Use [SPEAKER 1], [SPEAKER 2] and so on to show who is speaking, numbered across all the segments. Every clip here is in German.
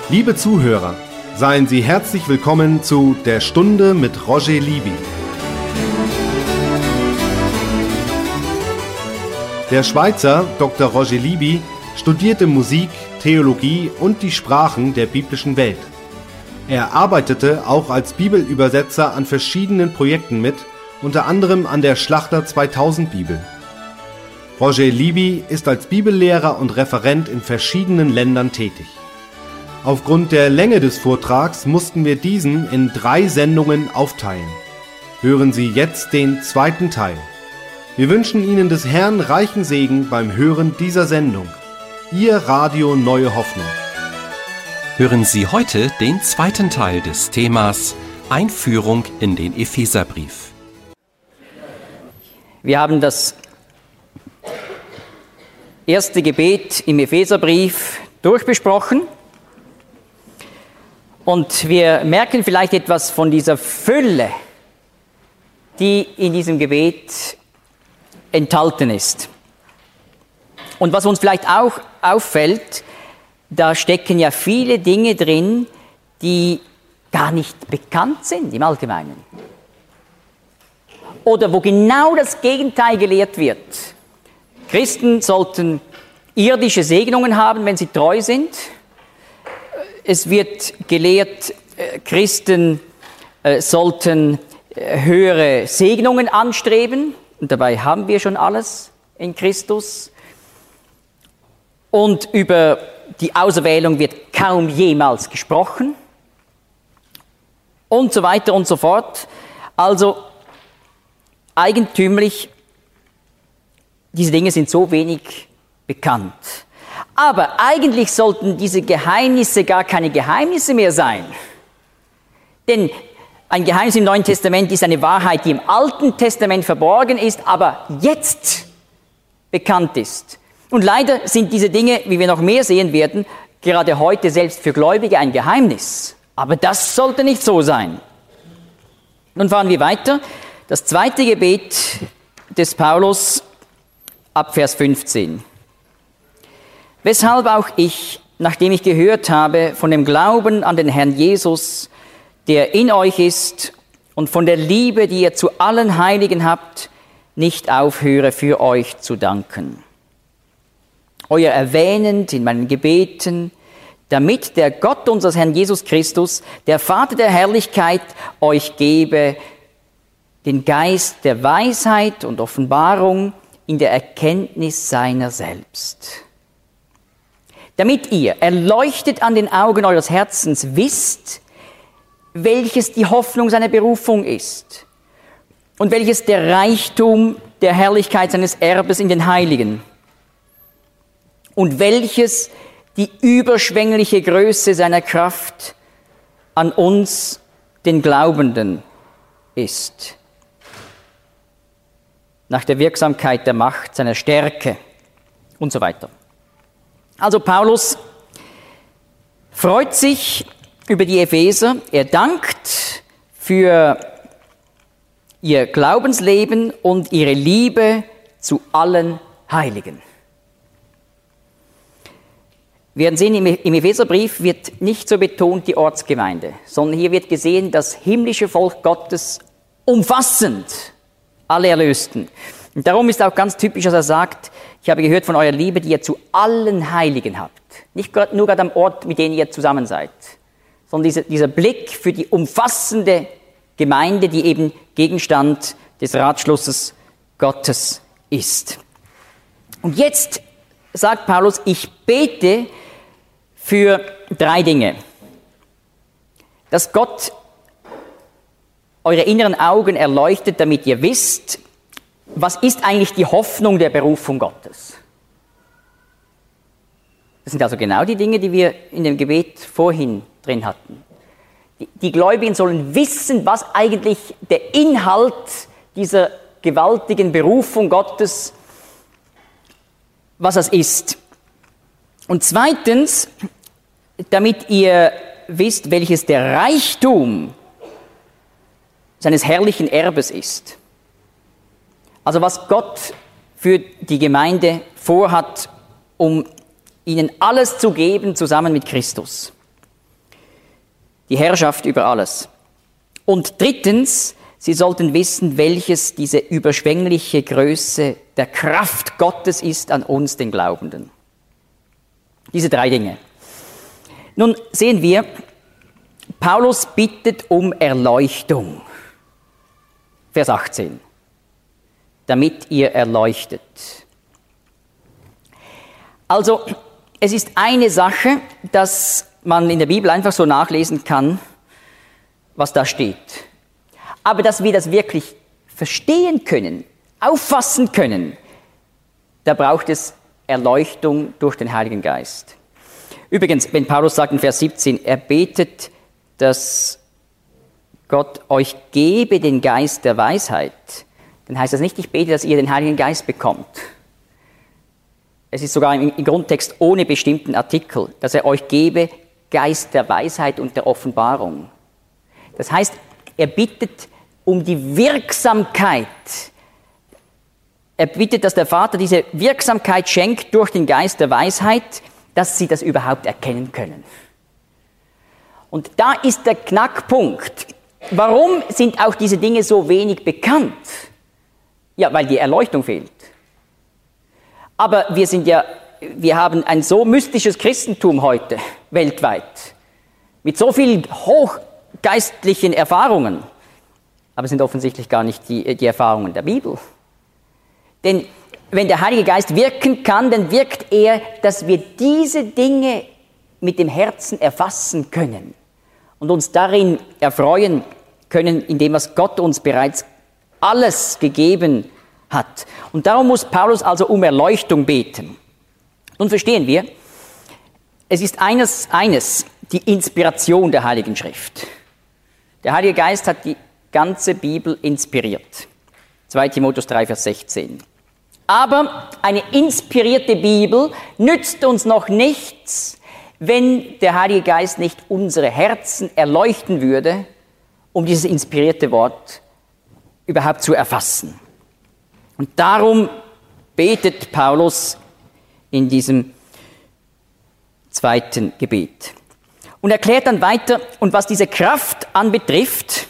[SPEAKER 1] Liebe Zuhörer, seien Sie herzlich willkommen zu Der Stunde mit Roger Libby. Der Schweizer Dr. Roger Libby studierte Musik, Theologie und die Sprachen der biblischen Welt. Er arbeitete auch als Bibelübersetzer an verschiedenen Projekten mit, unter anderem an der Schlachter 2000 Bibel. Roger Libby ist als Bibellehrer und Referent in verschiedenen Ländern tätig. Aufgrund der Länge des Vortrags mussten wir diesen in 3 Sendungen aufteilen. Hören Sie jetzt den zweiten Teil. Wir wünschen Ihnen des Herrn reichen Segen beim Hören dieser Sendung. Ihr Radio Neue Hoffnung.
[SPEAKER 2] Hören Sie heute den zweiten Teil des Themas Einführung in den Epheserbrief.
[SPEAKER 3] Wir haben das erste Gebet im Epheserbrief durchbesprochen und wir merken vielleicht etwas von dieser Fülle, die in diesem Gebet enthalten ist. Und was uns vielleicht auch auffällt, da stecken ja viele Dinge drin, die gar nicht bekannt sind im Allgemeinen. Oder wo genau das Gegenteil gelehrt wird. Christen sollten irdische Segnungen haben, wenn sie treu sind. Es wird gelehrt, Christen sollten höhere Segnungen anstreben. Und dabei haben wir schon alles in Christus. Und über die Auserwählung wird kaum jemals gesprochen. Und so weiter und so fort. Also eigentümlich, diese Dinge sind so wenig bekannt. Aber eigentlich sollten diese Geheimnisse gar keine Geheimnisse mehr sein. Denn ein Geheimnis im Neuen Testament ist eine Wahrheit, die im Alten Testament verborgen ist, aber jetzt bekannt ist. Und leider sind diese Dinge, wie wir noch mehr sehen werden, gerade heute selbst für Gläubige ein Geheimnis. Aber das sollte nicht so sein. Nun fahren wir weiter. Das zweite Gebet des Paulus ab Vers 15. Weshalb auch ich, nachdem ich gehört habe von dem Glauben an den Herrn Jesus, der in euch ist, und von der Liebe, die ihr zu allen Heiligen habt, nicht aufhöre, für euch zu danken. Euer erwähnend in meinen Gebeten, damit der Gott unseres Herrn Jesus Christus, der Vater der Herrlichkeit, euch gebe den Geist der Weisheit und Offenbarung in der Erkenntnis seiner selbst. Damit ihr, erleuchtet an den Augen eures Herzens, wisst, welches die Hoffnung seiner Berufung ist und welches der Reichtum der Herrlichkeit seines Erbes in den Heiligen und welches die überschwängliche Größe seiner Kraft an uns, den Glaubenden, ist. Nach der Wirksamkeit der Macht seiner Stärke und so weiter. Also Paulus freut sich über die Epheser. Er dankt für ihr Glaubensleben und ihre Liebe zu allen Heiligen. Wir werden sehen, im Epheserbrief wird nicht so betont die Ortsgemeinde, sondern hier wird gesehen, das himmlische Volk Gottes umfassend alle Erlösten. Und darum ist auch ganz typisch, dass er sagt, ich habe gehört von eurer Liebe, die ihr zu allen Heiligen habt. Nicht nur gerade am Ort, mit denen ihr zusammen seid, sondern dieser Blick für die umfassende Gemeinde, die eben Gegenstand des Ratschlusses Gottes ist. Und jetzt sagt Paulus, ich bete für 3 Dinge. Dass Gott eure inneren Augen erleuchtet, damit ihr wisst, was ist eigentlich die Hoffnung der Berufung Gottes. Das sind also genau die Dinge, die wir in dem Gebet vorhin drin hatten. Die Gläubigen sollen wissen, was eigentlich der Inhalt dieser gewaltigen Berufung Gottes, was das ist. Und zweitens, damit ihr wisst, welches der Reichtum seines herrlichen Erbes ist. Also was Gott für die Gemeinde vorhat, um ihnen alles zu geben, zusammen mit Christus. die Herrschaft über alles. Und drittens, sie sollten wissen, welches diese überschwängliche Größe der Kraft Gottes ist an uns, den Glaubenden. Diese 3 Dinge. Nun sehen wir, Paulus bittet um Erleuchtung. Vers 18. Damit ihr erleuchtet. Also, es ist eine Sache, dass man in der Bibel einfach so nachlesen kann, was da steht. Aber dass wir das wirklich verstehen können, auffassen können, da braucht es Erleuchtung durch den Heiligen Geist. Übrigens, wenn Paulus sagt in Vers 17, er betet, dass Gott euch gebe den Geist der Weisheit, dann heißt das nicht, ich bete, dass ihr den Heiligen Geist bekommt. Es ist sogar im Grundtext ohne bestimmten Artikel, dass er euch gebe Geist der Weisheit und der Offenbarung. Das heißt, er bittet um die Wirksamkeit. Er bittet, dass der Vater diese Wirksamkeit schenkt durch den Geist der Weisheit, dass sie das überhaupt erkennen können. Und da ist der Knackpunkt. Warum sind auch diese Dinge so wenig bekannt? Ja, weil die Erleuchtung fehlt. Aber wir haben ein so mystisches Christentum heute, weltweit, mit so vielen hochgeistlichen Erfahrungen. Aber es sind offensichtlich gar nicht die Erfahrungen der Bibel. Denn wenn der Heilige Geist wirken kann, dann wirkt er, dass wir diese Dinge mit dem Herzen erfassen können und uns darin erfreuen können, in dem, was Gott uns bereits alles gegeben hat. Und darum muss Paulus also um Erleuchtung beten. Nun verstehen wir, es ist eines, die Inspiration der Heiligen Schrift. Der Heilige Geist hat die ganze Bibel inspiriert. 2 Timotheus 3, Vers 16. Aber eine inspirierte Bibel nützt uns noch nichts, wenn der Heilige Geist nicht unsere Herzen erleuchten würde, um dieses inspirierte Wort überhaupt zu erfassen. Und darum betet Paulus in diesem 2. Gebet. Und erklärt dann weiter, und was diese Kraft anbetrifft,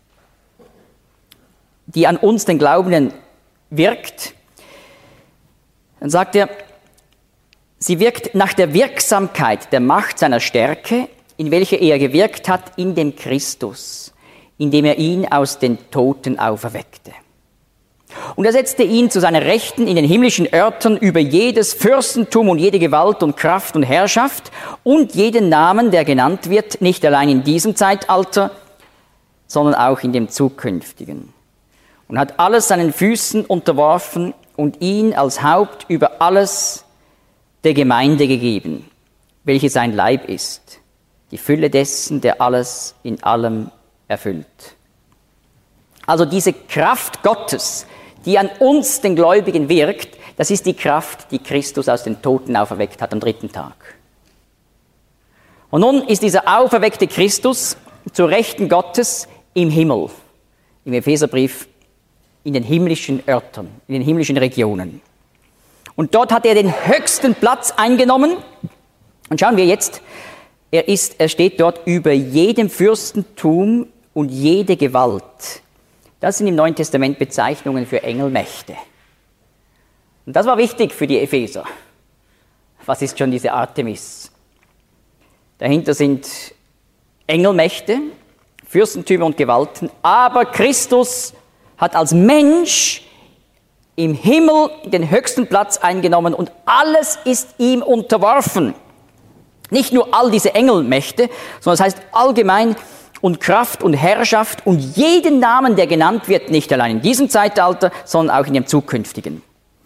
[SPEAKER 3] die an uns, den Glaubenden, wirkt, dann sagt er, sie wirkt nach der Wirksamkeit der Macht seiner Stärke, in welcher er gewirkt hat in dem Christus, indem er ihn aus den Toten auferweckte. Und er setzte ihn zu seiner Rechten in den himmlischen Örtern über jedes Fürstentum und jede Gewalt und Kraft und Herrschaft und jeden Namen, der genannt wird, nicht allein in diesem Zeitalter, sondern auch in dem zukünftigen. Und hat alles seinen Füßen unterworfen und ihn als Haupt über alles der Gemeinde gegeben, welche sein Leib ist, die Fülle dessen, der alles in allem erfüllt. Also diese Kraft Gottes, die an uns, den Gläubigen, wirkt, das ist die Kraft, die Christus aus den Toten auferweckt hat am 3. Tag. Und nun ist dieser auferweckte Christus zur Rechten Gottes im Himmel, im Epheserbrief, in den himmlischen Örtern, in den himmlischen Regionen. Und dort hat er den höchsten Platz eingenommen. Und schauen wir jetzt, er steht dort über jedem Fürstentum und jede Gewalt. Das sind im Neuen Testament Bezeichnungen für Engelmächte. Und das war wichtig für die Epheser. Was ist schon diese Artemis? Dahinter sind Engelmächte, Fürstentümer und Gewalten, aber Christus hat als Mensch im Himmel den höchsten Platz eingenommen und alles ist ihm unterworfen. Nicht nur all diese Engelmächte, sondern das heißt allgemein und Kraft und Herrschaft und jeden Namen, der genannt wird, nicht allein in diesem Zeitalter, sondern auch in dem zukünftigen.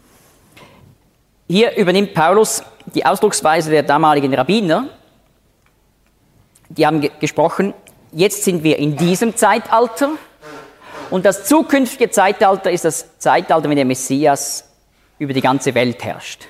[SPEAKER 3] Hier übernimmt Paulus die Ausdrucksweise der damaligen Rabbiner. Die haben gesprochen, jetzt sind wir in diesem Zeitalter und das zukünftige Zeitalter ist das Zeitalter, wenn der Messias über die ganze Welt herrscht.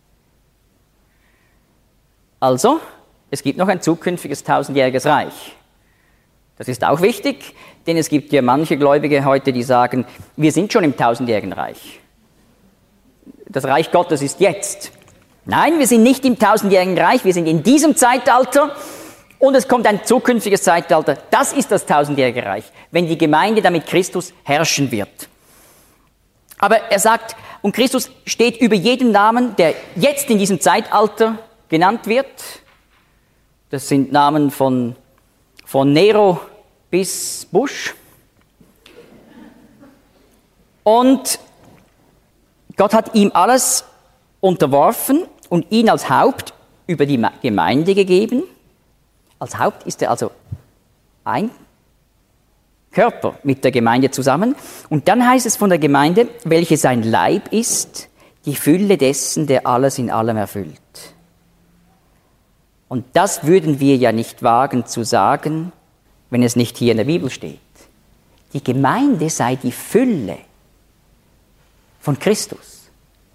[SPEAKER 3] Also, es gibt noch ein zukünftiges 1000-jähriges Reich. Das ist auch wichtig, denn es gibt ja manche Gläubige heute, die sagen, wir sind schon im 1000-jährigen Reich. Das Reich Gottes ist jetzt. Nein, wir sind nicht im 1000-jährigen Reich, wir sind in diesem Zeitalter Und es kommt ein zukünftiges Zeitalter. Das ist das tausendjährige Reich, wenn die Gemeinde dann mit Christus herrschen wird. Aber er sagt, und Christus steht über jedem Namen, der jetzt in diesem Zeitalter genannt wird. Das sind Namen von Nero bis Bush. Und Gott hat ihm alles unterworfen und ihn als Haupt über die Gemeinde gegeben. Als Haupt ist er also ein Körper mit der Gemeinde zusammen. Und dann heißt es von der Gemeinde, welche sein Leib ist, die Fülle dessen, der alles in allem erfüllt. Und das würden wir ja nicht wagen zu sagen, wenn es nicht hier in der Bibel steht. Die Gemeinde sei die Fülle von Christus.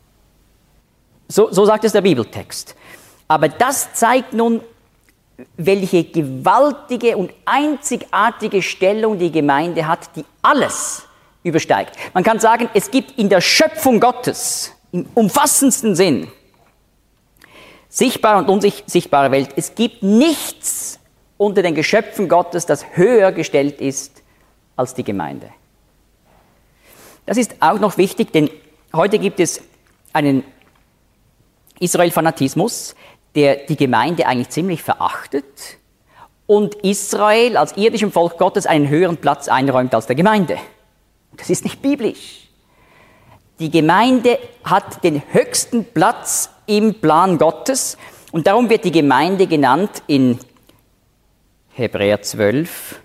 [SPEAKER 3] So sagt es der Bibeltext. Aber das zeigt nun, welche gewaltige und einzigartige Stellung die Gemeinde hat, die alles übersteigt. Man kann sagen, es gibt in der Schöpfung Gottes, im umfassendsten Sinn, sichtbare und unsichtbare Welt, es gibt nichts unter den Geschöpfen Gottes, das höher gestellt ist als die Gemeinde. Das ist auch noch wichtig, denn heute gibt es einen Israel-Fanatismus, der die Gemeinde eigentlich ziemlich verachtet und Israel als irdischem Volk Gottes einen höheren Platz einräumt als der Gemeinde. Das ist nicht biblisch. Die Gemeinde hat den höchsten Platz im Plan Gottes und darum wird die Gemeinde genannt in Hebräer 12,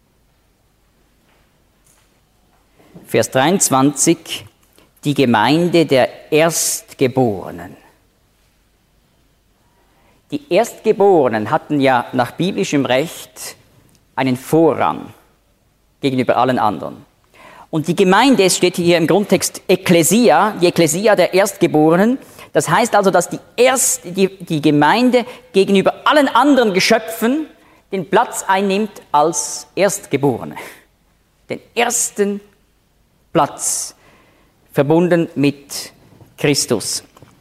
[SPEAKER 3] Vers 23, die Gemeinde der Erstgeborenen. Die Erstgeborenen hatten ja nach biblischem Recht einen Vorrang gegenüber allen anderen. Und die Gemeinde, es steht hier im Grundtext Ekklesia, die Ekklesia der Erstgeborenen. Das heißt also, dass die Gemeinde gegenüber allen anderen Geschöpfen den Platz einnimmt als Erstgeborene. Den ersten Platz, verbunden mit Christus.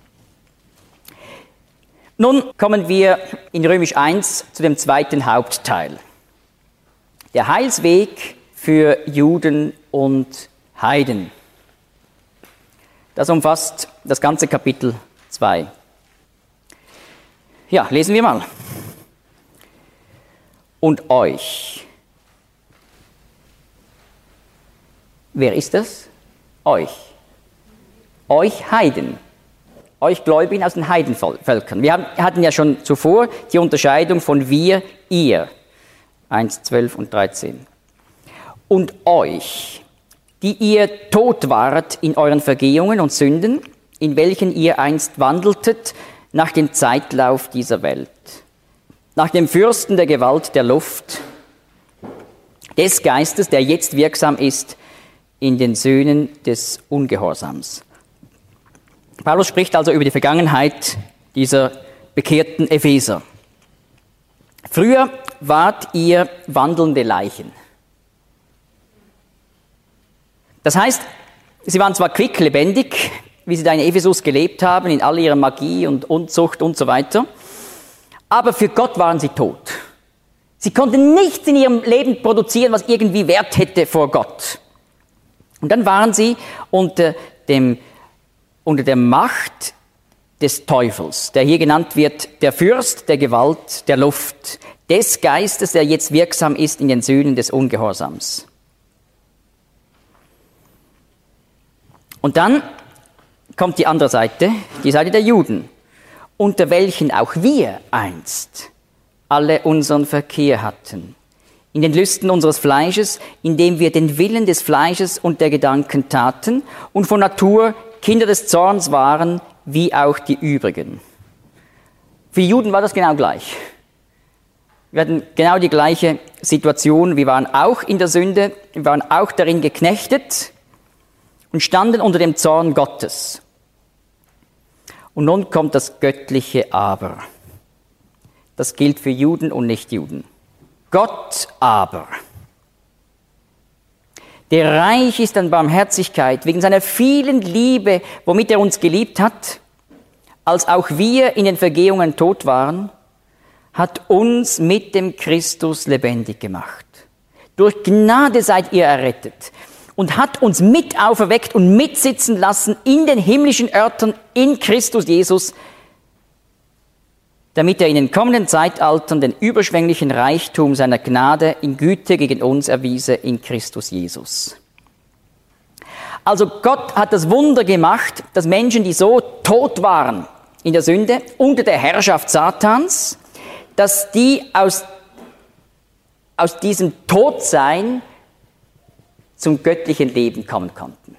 [SPEAKER 3] Nun kommen wir in Römisch 1 zu dem zweiten Hauptteil. Der Heilsweg für Juden und Heiden. Das umfasst das ganze Kapitel 2. Ja, lesen wir mal. Und euch. Wer ist das? Euch. Euch Heiden. Euch Gläubigen aus den Heidenvölkern. Wir hatten ja schon zuvor die Unterscheidung von wir, ihr. 1, 12 und 13. Und euch, die ihr tot wart in euren Vergehungen und Sünden, in welchen ihr einst wandeltet nach dem Zeitlauf dieser Welt, nach dem Fürsten der Gewalt der Luft, des Geistes, der jetzt wirksam ist in den Söhnen des Ungehorsams. Paulus spricht also über die Vergangenheit dieser bekehrten Epheser. Früher wart ihr wandelnde Leichen. Das heißt, sie waren zwar quicklebendig, wie sie da in Ephesus gelebt haben, in all ihrer Magie und Unzucht und so weiter, aber für Gott waren sie tot. Sie konnten nichts in ihrem Leben produzieren, was irgendwie Wert hätte vor Gott. Und dann waren sie unter der Macht des Teufels, der hier genannt wird, der Fürst der Gewalt der Luft, des Geistes, der jetzt wirksam ist in den Söhnen des Ungehorsams. Und dann kommt die andere Seite, die Seite der Juden, unter welchen auch wir einst alle unseren Verkehr hatten, in den Lüsten unseres Fleisches, indem wir den Willen des Fleisches und der Gedanken taten und von Natur Kinder des Zorns waren, wie auch die übrigen. Für die Juden war das genau gleich. Wir hatten genau die gleiche Situation. Wir waren auch in der Sünde, wir waren auch darin geknechtet und standen unter dem Zorn Gottes. Und nun kommt das göttliche Aber. Das gilt für Juden und Nichtjuden. Gott aber, der reich ist an Barmherzigkeit, wegen seiner vielen Liebe, womit er uns geliebt hat, als auch wir in den Vergehungen tot waren, hat uns mit dem Christus lebendig gemacht. Durch Gnade seid ihr errettet und hat uns mit auferweckt und mitsitzen lassen in den himmlischen Örtern in Christus Jesus, damit er in den kommenden Zeitaltern den überschwänglichen Reichtum seiner Gnade in Güte gegen uns erwiese in Christus Jesus. Also Gott hat das Wunder gemacht, dass Menschen, die so tot waren in der Sünde, unter der Herrschaft Satans, dass die aus diesem Todsein zum göttlichen Leben kommen konnten.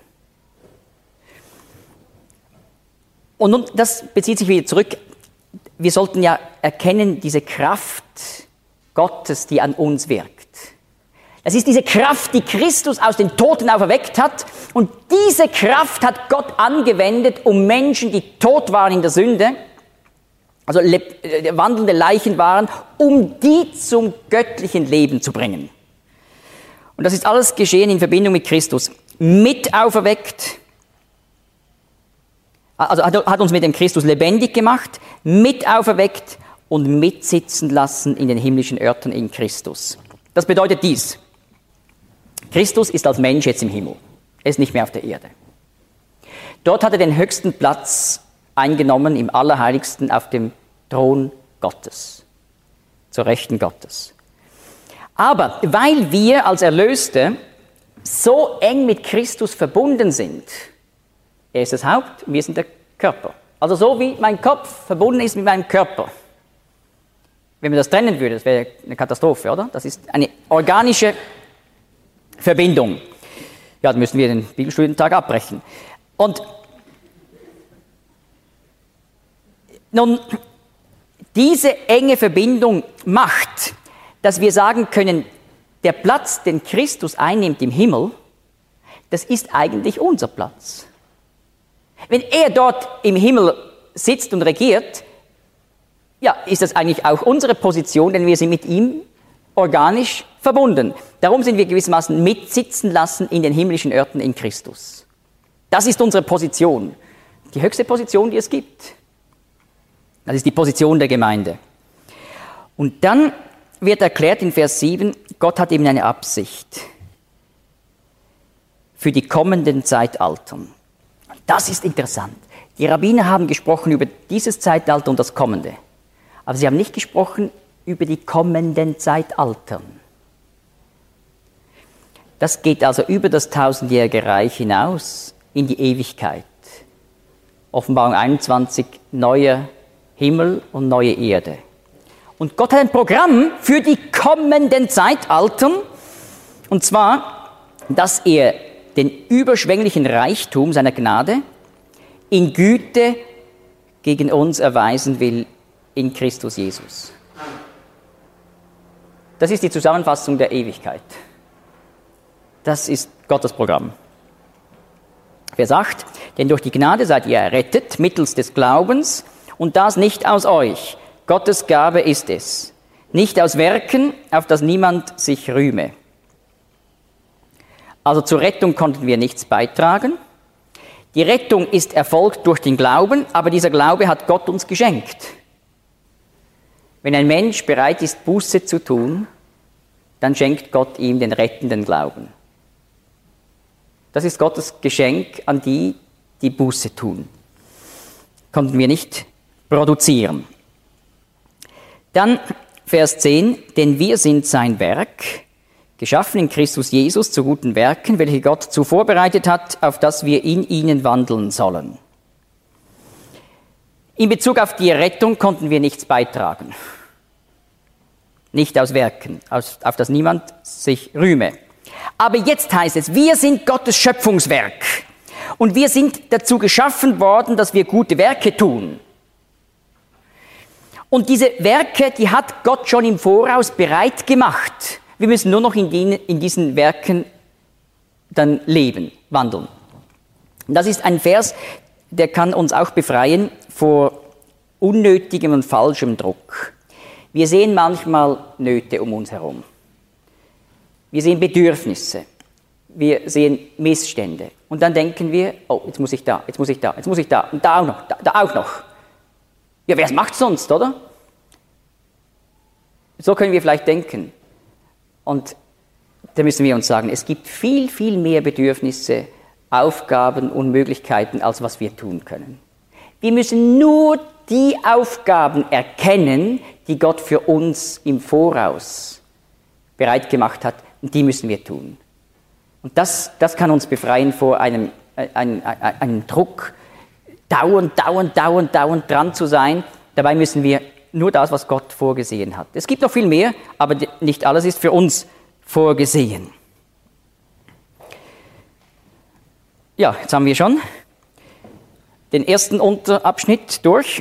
[SPEAKER 3] Und nun, das bezieht sich wieder zurück. Wir sollten ja erkennen, diese Kraft Gottes, die an uns wirkt. Das ist diese Kraft, die Christus aus den Toten auferweckt hat. Und diese Kraft hat Gott angewendet, um Menschen, die tot waren in der Sünde, also wandelnde Leichen waren, um die zum göttlichen Leben zu bringen. Und das ist alles geschehen in Verbindung mit Christus. Mit auferweckt, also hat uns mit dem Christus lebendig gemacht, mit auferweckt und mitsitzen lassen in den himmlischen Örtern in Christus. Das bedeutet dies: Christus ist als Mensch jetzt im Himmel. Er ist nicht mehr auf der Erde. Dort hat er den höchsten Platz eingenommen im Allerheiligsten auf dem Thron Gottes, zur Rechten Gottes. Aber weil wir als Erlöste so eng mit Christus verbunden sind, er ist das Haupt, wir sind der Körper. Also so wie mein Kopf verbunden ist mit meinem Körper. Wenn man das trennen würde, das wäre eine Katastrophe, oder? Das ist eine organische Verbindung. Ja, dann müssen wir den Bibelstudientag abbrechen. Und nun, diese enge Verbindung macht, dass wir sagen können, der Platz, den Christus einnimmt im Himmel, das ist eigentlich unser Platz. Wenn er dort im Himmel sitzt und regiert, ja, ist das eigentlich auch unsere Position, denn wir sind mit ihm organisch verbunden. Darum sind wir gewissermaßen mitsitzen lassen in den himmlischen Örtern in Christus. Das ist unsere Position, die höchste Position, die es gibt. Das ist die Position der Gemeinde. Und dann wird erklärt in Vers 7, Gott hat eben eine Absicht für die kommenden Zeitaltern. Das ist interessant. Die Rabbiner haben gesprochen über dieses Zeitalter und das kommende. Aber sie haben nicht gesprochen über die kommenden Zeitaltern. Das geht also über das 1000-jährige Reich hinaus in die Ewigkeit. Offenbarung 21, neuer Himmel und neue Erde. Und Gott hat ein Programm für die kommenden Zeitaltern, und zwar, dass er den überschwänglichen Reichtum seiner Gnade in Güte gegen uns erweisen will in Christus Jesus. Das ist die Zusammenfassung der Ewigkeit. Das ist Gottes Programm. Vers 8, denn durch die Gnade seid ihr errettet mittels des Glaubens, und das nicht aus euch. Gottes Gabe ist es. Nicht aus Werken, auf das niemand sich rühme. Also zur Rettung konnten wir nichts beitragen. Die Rettung ist erfolgt durch den Glauben, aber dieser Glaube hat Gott uns geschenkt. Wenn ein Mensch bereit ist, Buße zu tun, dann schenkt Gott ihm den rettenden Glauben. Das ist Gottes Geschenk an die, die Buße tun. Konnten wir nicht produzieren. Dann Vers 10, denn wir sind sein Werk, geschaffen in Christus Jesus zu guten Werken, welche Gott zuvor bereitet hat, auf dass wir in ihnen wandeln sollen. In Bezug auf die Rettung konnten wir nichts beitragen. Nicht aus Werken, auf das niemand sich rühme. Aber jetzt heißt es, wir sind Gottes Schöpfungswerk. Und wir sind dazu geschaffen worden, dass wir gute Werke tun. Und diese Werke, die hat Gott schon im Voraus bereit gemacht. Wir müssen nur noch in diesen Werken dann leben, wandeln. Und das ist ein Vers, der kann uns auch befreien vor unnötigem und falschem Druck. Wir sehen manchmal Nöte um uns herum. Wir sehen Bedürfnisse. Wir sehen Missstände. Und dann denken wir, oh, jetzt muss ich da, jetzt muss ich da, jetzt muss ich da und da auch noch, da auch noch. Ja, wer macht sonst, oder? So können wir vielleicht denken. Und da müssen wir uns sagen, es gibt viel, viel mehr Bedürfnisse, Aufgaben und Möglichkeiten, als was wir tun können. Wir müssen nur die Aufgaben erkennen, die Gott für uns im Voraus bereit gemacht hat, und die müssen wir tun. Und das kann uns befreien vor einem Druck, dauernd dran zu sein. Dabei müssen wir nur das, was Gott vorgesehen hat. Es gibt noch viel mehr, aber nicht alles ist für uns vorgesehen. Ja, jetzt haben wir schon den ersten Unterabschnitt durch.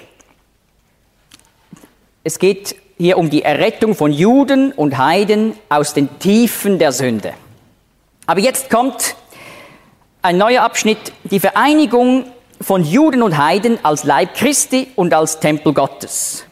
[SPEAKER 3] Es geht hier um die Errettung von Juden und Heiden aus den Tiefen der Sünde. Aber jetzt kommt ein neuer Abschnitt, die Vereinigung von Juden und Heiden als Leib Christi und als Tempel Gottes.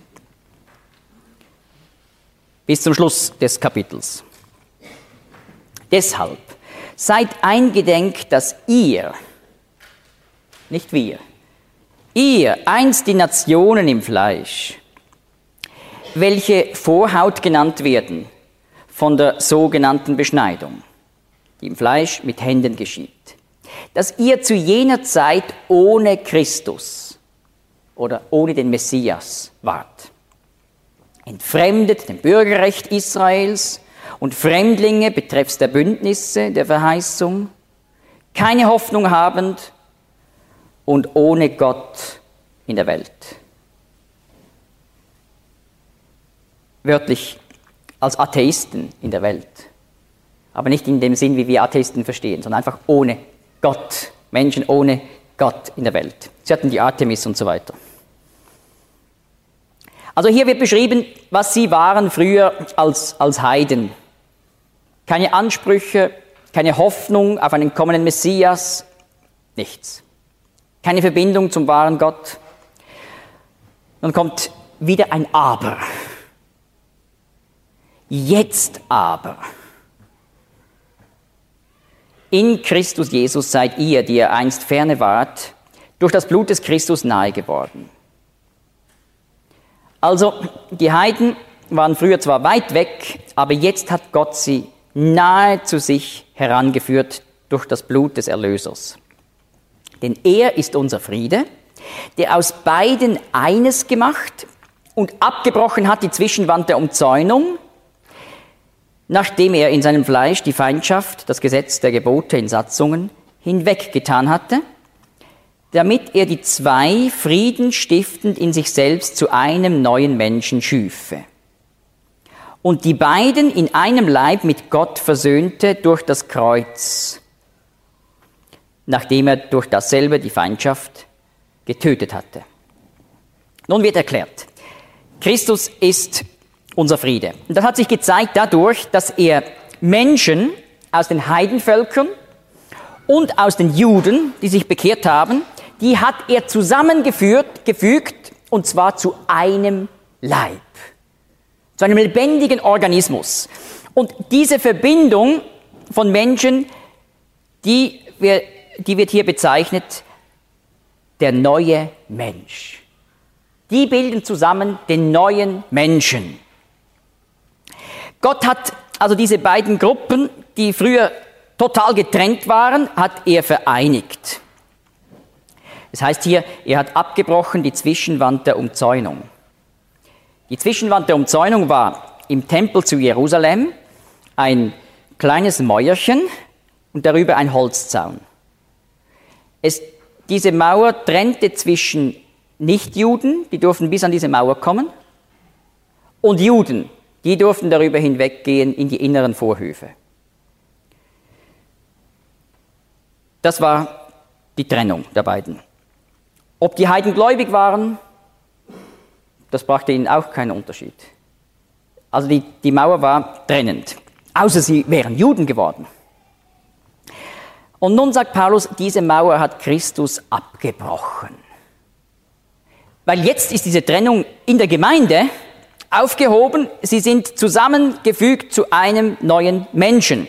[SPEAKER 3] Bis zum Schluss des Kapitels. Deshalb seid eingedenk, dass ihr, nicht wir, ihr einst die Nationen im Fleisch, welche Vorhaut genannt werden, von der sogenannten Beschneidung, die im Fleisch mit Händen geschieht, dass ihr zu jener Zeit ohne Christus oder ohne den Messias wart, entfremdet dem Bürgerrecht Israels und Fremdlinge betreffs der Bündnisse der Verheißung, keine Hoffnung habend und ohne Gott in der Welt. Wörtlich als Atheisten in der Welt. Aber nicht in dem Sinn, wie wir Atheisten verstehen, sondern einfach ohne Gott. Menschen ohne Gott in der Welt. Sie hatten die Artemis und so weiter. Also hier wird beschrieben, was sie waren früher als Heiden. Keine Ansprüche, keine Hoffnung auf einen kommenden Messias, nichts. Keine Verbindung zum wahren Gott. Dann kommt wieder ein Aber. Jetzt aber. In Christus Jesus seid ihr, die ihr einst ferne wart, durch das Blut des Christus nahe geworden. Also, die Heiden waren früher zwar weit weg, aber jetzt hat Gott sie nahe zu sich herangeführt durch das Blut des Erlösers. Denn er ist unser Friede, der aus beiden eines gemacht und abgebrochen hat die Zwischenwand der Umzäunung, nachdem er in seinem Fleisch die Feindschaft, das Gesetz der Gebote in Satzungen, hinweggetan hatte, damit er die zwei Frieden stiftend in sich selbst zu einem neuen Menschen schüfe. Und die beiden in einem Leib mit Gott versöhnte durch das Kreuz, nachdem er durch dasselbe die Feindschaft getötet hatte. Nun wird erklärt, Christus ist unser Friede. Und das hat sich gezeigt dadurch, dass er Menschen aus den Heidenvölkern und aus den Juden, die sich bekehrt haben, die hat er gefügt, und zwar zu einem Leib, zu einem lebendigen Organismus. Und diese Verbindung von Menschen, die wird hier bezeichnet, der neue Mensch. Die bilden zusammen den neuen Menschen. Gott hat also diese beiden Gruppen, die früher total getrennt waren, hat er vereinigt. Das heißt hier, er hat abgebrochen die Zwischenwand der Umzäunung. Die Zwischenwand der Umzäunung war im Tempel zu Jerusalem ein kleines Mäuerchen und darüber ein Holzzaun. Diese Mauer trennte zwischen Nichtjuden, die durften bis an diese Mauer kommen, und Juden, die durften darüber hinweggehen in die inneren Vorhöfe. Das war die Trennung der beiden. Ob die Heiden gläubig waren, das brachte ihnen auch keinen Unterschied. Also die Mauer war trennend, außer sie wären Juden geworden. Und nun sagt Paulus, diese Mauer hat Christus abgebrochen. Weil jetzt ist diese Trennung in der Gemeinde aufgehoben, sie sind zusammengefügt zu einem neuen Menschen.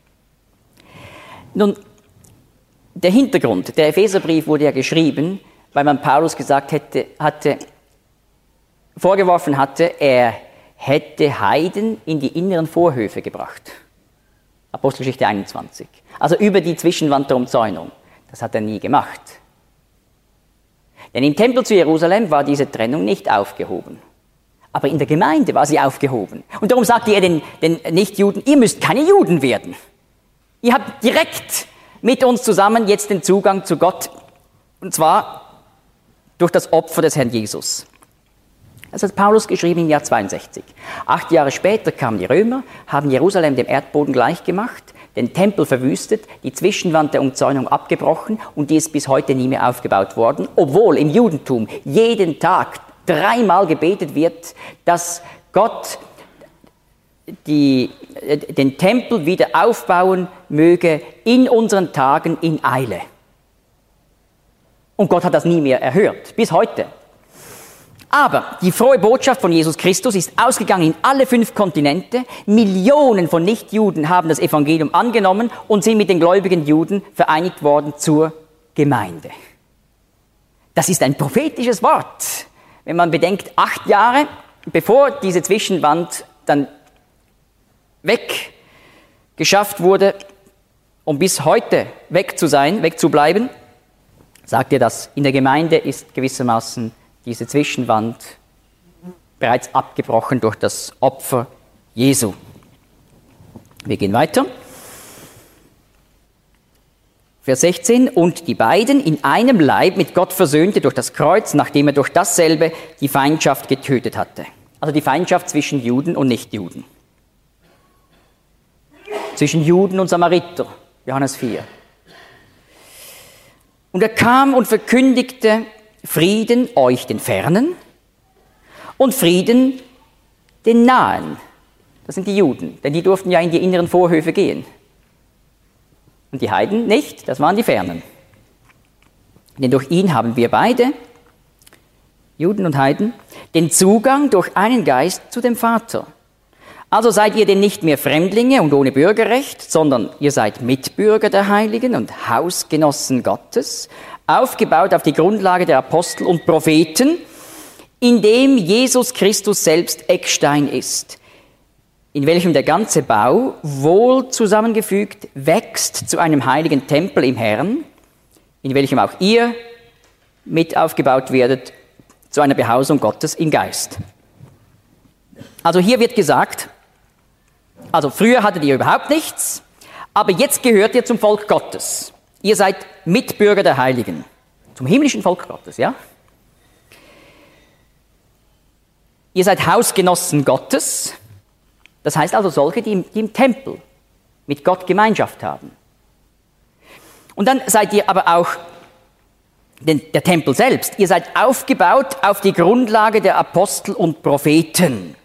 [SPEAKER 3] Nun, der Hintergrund, der Epheserbrief wurde ja geschrieben, weil man Paulus vorgeworfen hatte, er hätte Heiden in die inneren Vorhöfe gebracht. Apostelgeschichte 21. Also über die Zwischenwand der Umzäunung. Das hat er nie gemacht. Denn im Tempel zu Jerusalem war diese Trennung nicht aufgehoben. Aber in der Gemeinde war sie aufgehoben. Und darum sagte er den Nichtjuden, ihr müsst keine Juden werden. Ihr habt direkt mit uns zusammen jetzt den Zugang zu Gott. Und zwar durch das Opfer des Herrn Jesus. Das hat Paulus geschrieben im Jahr 62. 8 Jahre später kamen die Römer, haben Jerusalem dem Erdboden gleichgemacht, den Tempel verwüstet, die Zwischenwand der Umzäunung abgebrochen und die ist bis heute nie mehr aufgebaut worden, obwohl im Judentum jeden Tag 3-mal gebetet wird, dass Gott den Tempel wieder aufbauen möge in unseren Tagen in Eile. Und Gott hat das nie mehr erhört, bis heute. Aber die frohe Botschaft von Jesus Christus ist ausgegangen in alle 5 Kontinente. Millionen von Nichtjuden haben das Evangelium angenommen und sind mit den gläubigen Juden vereinigt worden zur Gemeinde. Das ist ein prophetisches Wort. Wenn man bedenkt, 8 Jahre bevor diese Zwischenwand dann weggeschafft wurde, um bis heute weg zu bleiben, sagt er, dass in der Gemeinde ist gewissermaßen diese Zwischenwand bereits abgebrochen durch das Opfer Jesu. Wir gehen weiter. Vers 16, und die beiden in einem Leib mit Gott versöhnte durch das Kreuz, nachdem er durch dasselbe die Feindschaft getötet hatte. Also die Feindschaft zwischen Juden und Nichtjuden. Zwischen Juden und Samariter, Johannes 4. Und er kam und verkündigte Frieden euch den Fernen und Frieden den Nahen. Das sind die Juden, denn die durften ja in die inneren Vorhöfe gehen. Und die Heiden nicht, das waren die Fernen. Denn durch ihn haben wir beide, Juden und Heiden, den Zugang durch einen Geist zu dem Vater. Also seid ihr denn nicht mehr Fremdlinge und ohne Bürgerrecht, sondern ihr seid Mitbürger der Heiligen und Hausgenossen Gottes, aufgebaut auf die Grundlage der Apostel und Propheten, in dem Jesus Christus selbst Eckstein ist, in welchem der ganze Bau, wohl zusammengefügt, wächst zu einem heiligen Tempel im Herrn, in welchem auch ihr mit aufgebaut werdet, zu einer Behausung Gottes im Geist. Also hier wird gesagt, also früher hattet ihr überhaupt nichts, aber jetzt gehört ihr zum Volk Gottes. Ihr seid Mitbürger der Heiligen, zum himmlischen Volk Gottes, ja? Ihr seid Hausgenossen Gottes, das heißt also solche, die im Tempel mit Gott Gemeinschaft haben. Und dann seid ihr aber auch der Tempel selbst. Ihr seid aufgebaut auf die Grundlage der Apostel und Propheten.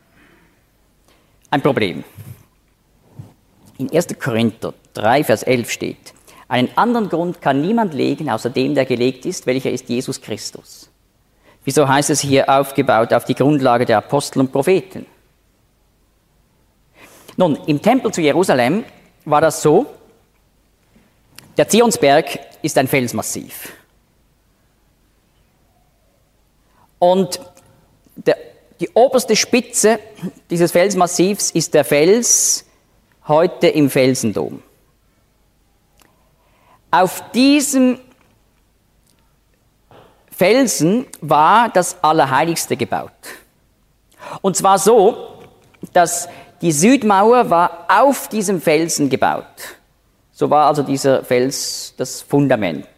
[SPEAKER 3] Ein Problem. In 1. Korinther 3, Vers 11 steht, einen anderen Grund kann niemand legen, außer dem, der gelegt ist, welcher ist Jesus Christus. Wieso heißt es hier aufgebaut auf die Grundlage der Apostel und Propheten? Nun, im Tempel zu Jerusalem war das so, der Zionsberg ist ein Felsmassiv. Und die oberste Spitze dieses Felsmassivs ist der Fels heute im Felsendom. Auf diesem Felsen war das Allerheiligste gebaut. Und zwar so, dass die Südmauer war auf diesem Felsen gebaut. So war also dieser Fels das Fundament.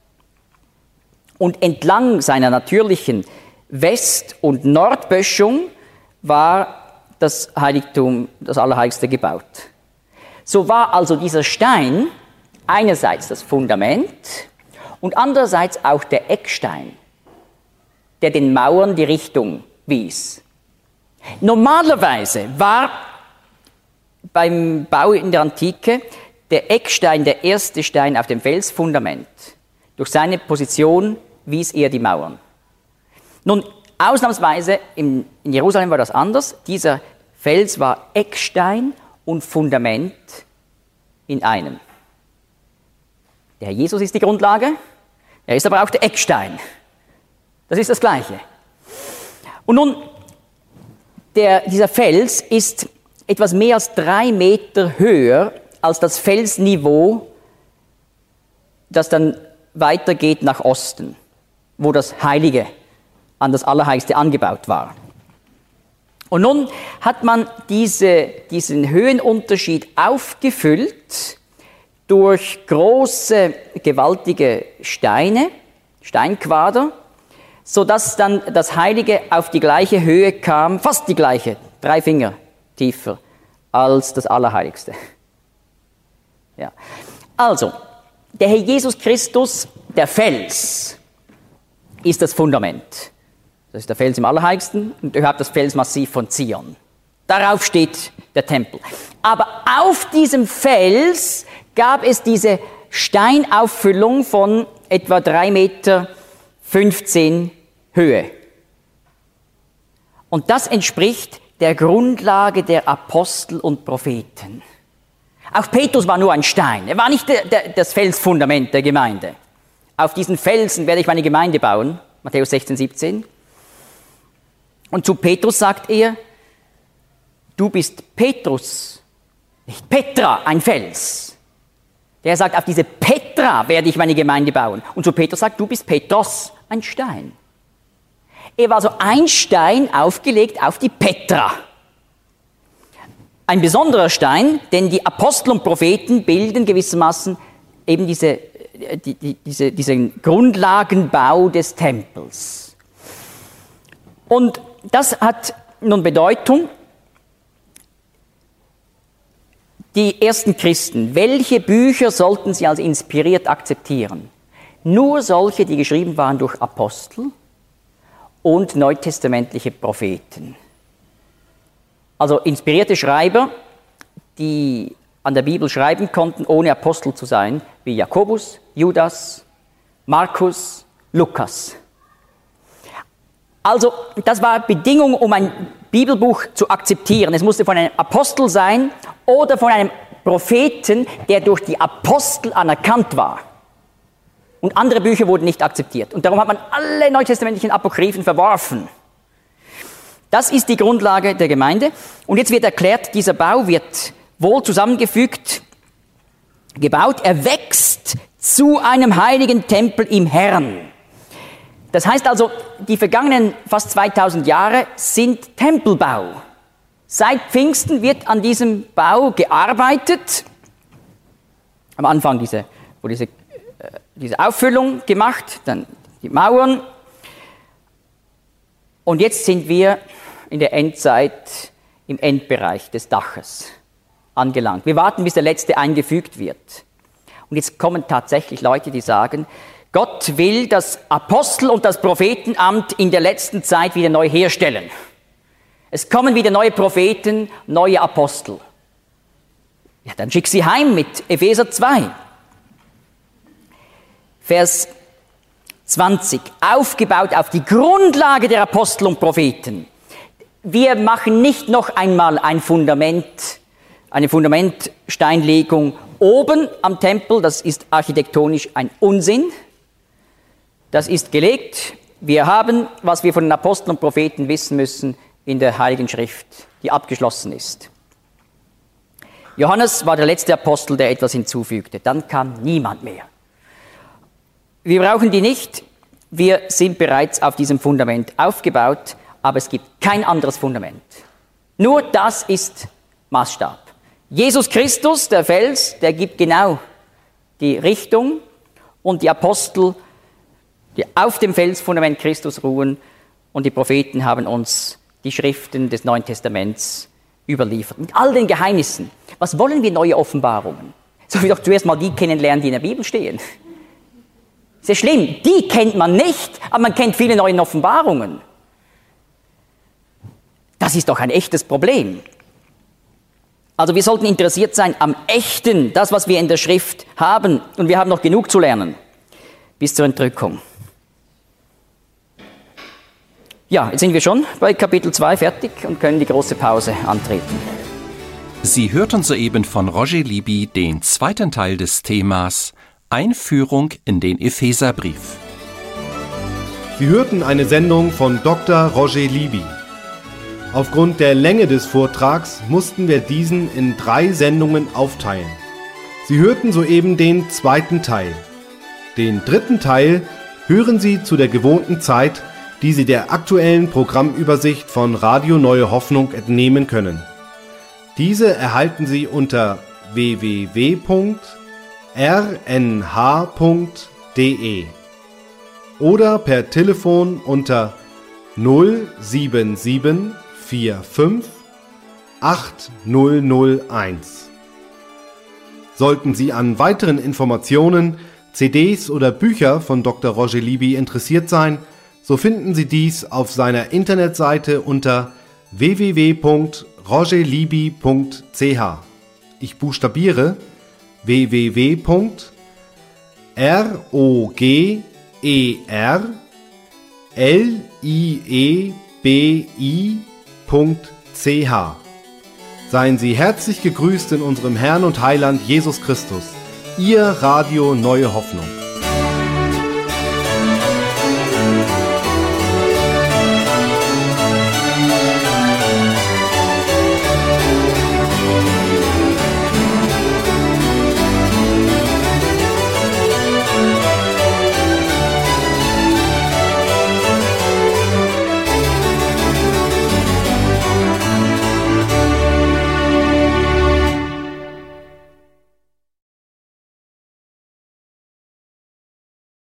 [SPEAKER 3] Und entlang seiner natürlichen West- und Nordböschung war das Heiligtum, das Allerheiligste, gebaut. So war also dieser Stein einerseits das Fundament und andererseits auch der Eckstein, der den Mauern die Richtung wies. Normalerweise war beim Bau in der Antike der Eckstein der erste Stein auf dem Felsfundament. Durch seine Position wies er die Mauern. Nun, ausnahmsweise in Jerusalem war das anders. Dieser Fels war Eckstein und Fundament in einem. Der Herr Jesus ist die Grundlage, er ist aber auch der Eckstein. Das ist das Gleiche. Und nun, dieser Fels ist etwas mehr als 3 Meter höher als das Felsniveau, das dann weitergeht nach Osten, wo das Heilige an das Allerheiligste angebaut war. Und nun hat man diesen Höhenunterschied aufgefüllt durch große, gewaltige Steine, Steinquader, sodass dann das Heilige auf die gleiche Höhe kam, fast die gleiche, 3 Finger tiefer als das Allerheiligste. Ja. Also, der Herr Jesus Christus, der Fels, ist das Fundament. Das ist der Fels im Allerheiligsten und überhaupt das Felsmassiv von Zion. Darauf steht der Tempel. Aber auf diesem Fels gab es diese Steinauffüllung von etwa 3,15 Meter Höhe. Und das entspricht der Grundlage der Apostel und Propheten. Auch Petrus war nur ein Stein. Er war nicht das Felsfundament der Gemeinde. Auf diesen Felsen werde ich meine Gemeinde bauen. Matthäus 16, 17. Und zu Petrus sagt er, du bist Petrus, nicht Petra, ein Fels. Der sagt, auf diese Petra werde ich meine Gemeinde bauen. Und zu Petrus sagt, du bist Petros, ein Stein. Er war so ein Stein aufgelegt auf die Petra. Ein besonderer Stein, denn die Apostel und Propheten bilden gewissermaßen eben diesen Grundlagenbau des Tempels. Und das hat nun Bedeutung. Die ersten Christen, welche Bücher sollten sie als inspiriert akzeptieren? Nur solche, die geschrieben waren durch Apostel und neutestamentliche Propheten. Also inspirierte Schreiber, die an der Bibel schreiben konnten, ohne Apostel zu sein, wie Jakobus, Judas, Markus, Lukas. Also das war Bedingung, um ein Bibelbuch zu akzeptieren. Es musste von einem Apostel sein oder von einem Propheten, der durch die Apostel anerkannt war. Und andere Bücher wurden nicht akzeptiert. Und darum hat man alle neutestamentlichen Apokryphen verworfen. Das ist die Grundlage der Gemeinde. Und jetzt wird erklärt, dieser Bau wird wohl zusammengefügt gebaut. Er wächst zu einem heiligen Tempel im Herrn. Das heißt also, die vergangenen fast 2000 Jahre sind Tempelbau. Seit Pfingsten wird an diesem Bau gearbeitet. Am Anfang wurde diese Auffüllung gemacht, dann die Mauern. Und jetzt sind wir in der Endzeit im Endbereich des Daches angelangt. Wir warten, bis der letzte eingefügt wird. Und jetzt kommen tatsächlich Leute, die sagen, Gott will das Apostel- und das Prophetenamt in der letzten Zeit wieder neu herstellen. Es kommen wieder neue Propheten, neue Apostel. Ja, dann schick sie heim mit Epheser 2. Vers 20. Aufgebaut auf die Grundlage der Apostel und Propheten. Wir machen nicht noch einmal eine Fundamentsteinlegung oben am Tempel. Das ist architektonisch ein Unsinn. Das ist gelegt. Wir haben, was wir von den Aposteln und Propheten wissen müssen, in der Heiligen Schrift, die abgeschlossen ist. Johannes war der letzte Apostel, der etwas hinzufügte. Dann kam niemand mehr. Wir brauchen die nicht. Wir sind bereits auf diesem Fundament aufgebaut, aber es gibt kein anderes Fundament. Nur das ist Maßstab. Jesus Christus, der Fels, der gibt genau die Richtung und die Apostel, die auf dem Felsfundament Christus ruhen und die Propheten haben uns die Schriften des Neuen Testaments überliefert. Mit all den Geheimnissen. Was wollen wir neue Offenbarungen? Sollen wir doch zuerst mal die kennenlernen, die in der Bibel stehen? Sehr schlimm. Die kennt man nicht, aber man kennt viele neue Offenbarungen. Das ist doch ein echtes Problem. Also wir sollten interessiert sein am Echten, das, was wir in der Schrift haben. Und wir haben noch genug zu lernen bis zur Entrückung. Ja, jetzt sind wir schon bei Kapitel 2 fertig und können die große Pause antreten.
[SPEAKER 2] Sie hörten soeben von Roger Libby den zweiten Teil des Themas Einführung in den Epheserbrief.
[SPEAKER 1] Sie hörten eine Sendung von Dr. Roger Libby. Aufgrund der Länge des Vortrags mussten wir diesen in 3 Sendungen aufteilen. Sie hörten soeben den 2. Teil. Den 3. Teil hören Sie zu der gewohnten Zeit, die Sie der aktuellen Programmübersicht von Radio Neue Hoffnung entnehmen können. Diese erhalten Sie unter www.rnh.de oder per Telefon unter 07745 8001. Sollten Sie an weiteren Informationen, CDs oder Bücher von Dr. Roger Libby interessiert sein, so finden Sie dies auf seiner Internetseite unter www.rogerlibby.ch. Ich buchstabiere www.rogerlibby.ch. Seien Sie herzlich gegrüßt in unserem Herrn und Heiland Jesus Christus. Ihr Radio Neue Hoffnung.